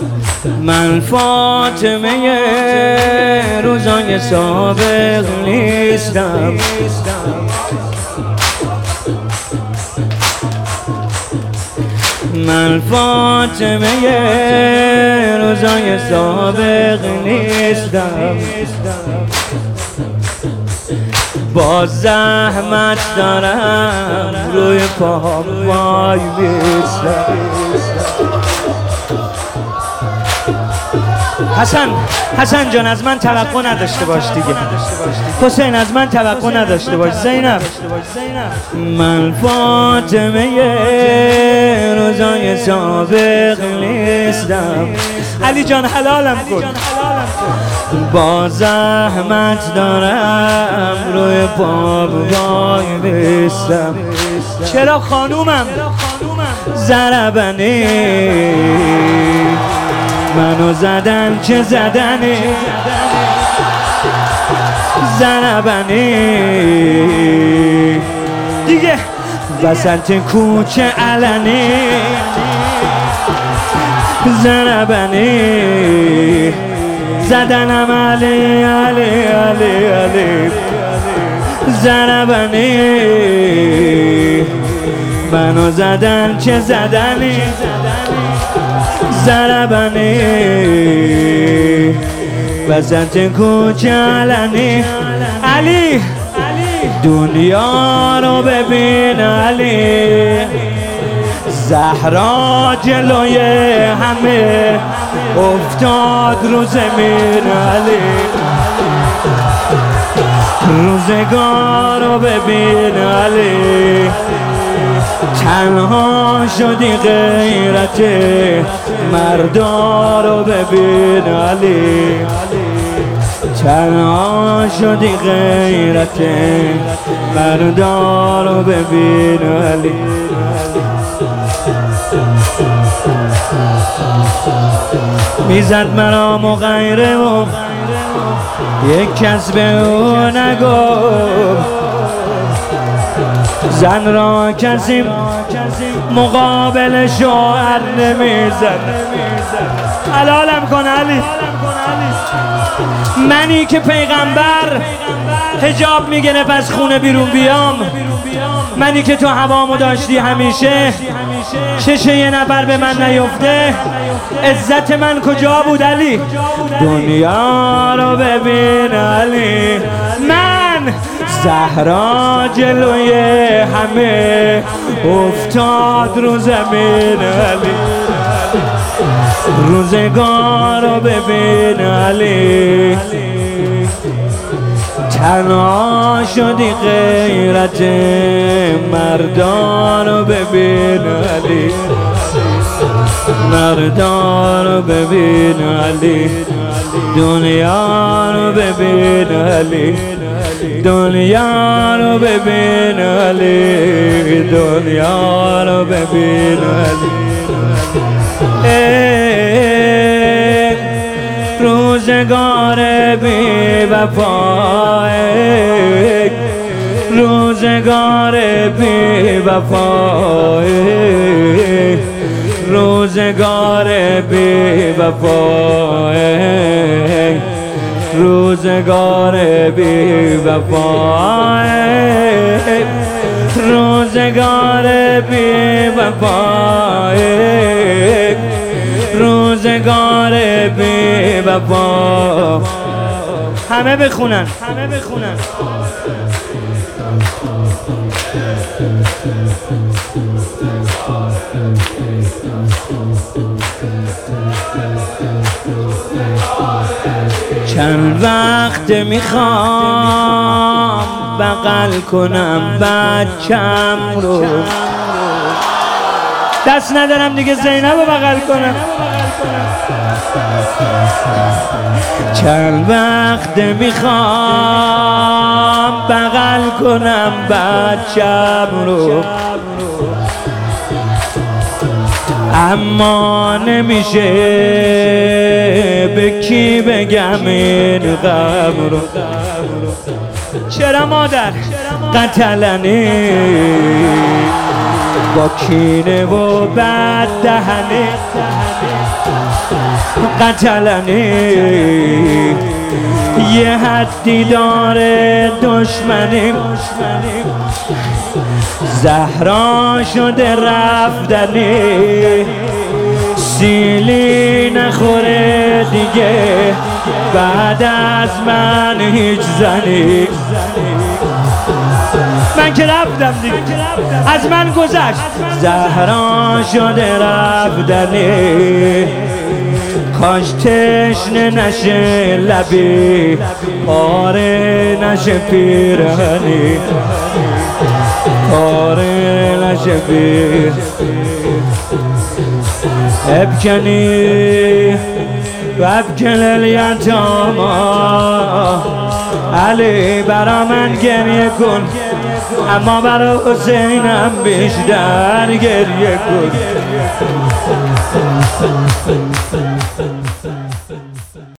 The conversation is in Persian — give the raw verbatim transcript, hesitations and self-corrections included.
من فاطمه روزای سابق نیستم، من فاطمه روزای سابق نیستم، با زحمت دارم روی پام وای میستم. حسن حسن جان از من توقع نداشته باش دیگه. حسین از من توقع نداشته باش. زینب من فاطمه روزای سابق نیستم. علی جان حلالم کن، با زحمت دارم روی پام وای میستم. چرا خانومم ضربنی منو زدن، چه زدنی ضربنی دیگه وسط کوچه علنی ضربنی زدنم علی علی علی علی ضربنی منو زدن، چه زدنی ضربنی وسط کوچه علنی. علی دنیا رو ببین علی، زهرا جلوی همه افتاد رو زمین علی. روزگار رو ببین علی، تنها شدی غیرت مردا رو ببین علی، تنها شدی غیرت مردا رو ببین علی. میزد مرا مغیره و یک کس به او نگفت، زن را کسی مقابل شوهر نمیزد. حلالم کن علی، منی که پیغمبر حجاب میگرفت از خونه بیرون بیام، منی که تو هوامو داشتی همیشه چشه یه نفر به من نیفته، عزت من کجا بود علی؟ دنیا رو ببین علی، من زهرا جلوی همه افتاد رو زمین علی. روزگار رو ببین علی، تنها شدی غیرت مردان رو ببین علی، مردان رو ببین علی، دنیا رو ببین علی، دنیا رو ببین علی، دنیا رو ببین علی. روزگار بی وفا، روزگار بی وفا، روزگار بی وفا، روزگار بی وفا، روزگار بی وفا، روزگار بی وفا. همه بخونن، همه بخونن. چند وقت میخوام بغل کنم بچم رو، دست ندارم دیگه زینب رو بغل کنم. چند وقت میخوام بغل کنم بچم رو، اما نمیشه به کی بگم این غم رو. چرا مادر قتلنی با کینه و بد دهنی، قتلنی یه حدی داره دشمنیم زهرا شده رفتنی سیلی نخوره دیگه بعد از من هیچ زنی من که رفتم دیگه از من گذشت زهرا شده رفتنی کاش تشنه نشه لبی پاره نشه پیرهنی پاره نشه پیر ابکنی و ابکن الیتاما علی برا من گریه کن اما برا حسینم بیشتر گریه کن